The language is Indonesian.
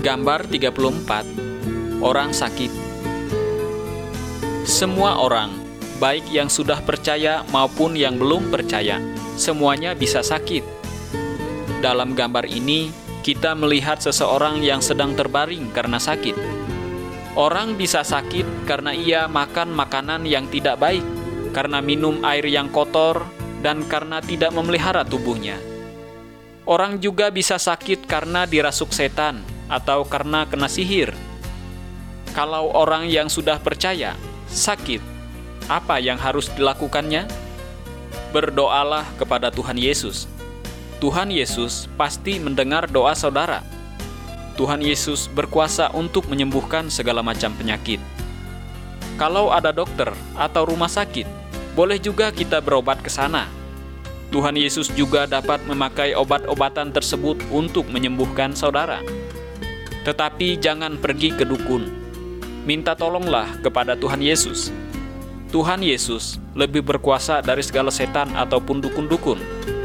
Gambar 34. Orang sakit. Semua orang, baik yang sudah percaya maupun yang belum percaya, semuanya bisa sakit. Dalam gambar ini, kita melihat seseorang yang sedang terbaring karena sakit. Orang bisa sakit karena ia makan makanan yang tidak baik, karena minum air yang kotor, dan karena tidak memelihara tubuhnya. Orang juga bisa sakit karena dirasuk setan atau karena kena sihir. Kalau orang yang sudah percaya sakit, apa yang harus dilakukannya? Berdoalah kepada Tuhan Yesus. Tuhan Yesus pasti mendengar doa saudara. Tuhan Yesus berkuasa untuk menyembuhkan segala macam penyakit. Kalau ada dokter atau rumah sakit, boleh juga kita berobat ke sana. Tuhan Yesus juga dapat memakai obat-obatan tersebut untuk menyembuhkan saudara. Tetapi jangan pergi ke dukun. Minta tolonglah kepada Tuhan Yesus. Tuhan Yesus lebih berkuasa dari segala setan ataupun dukun-dukun.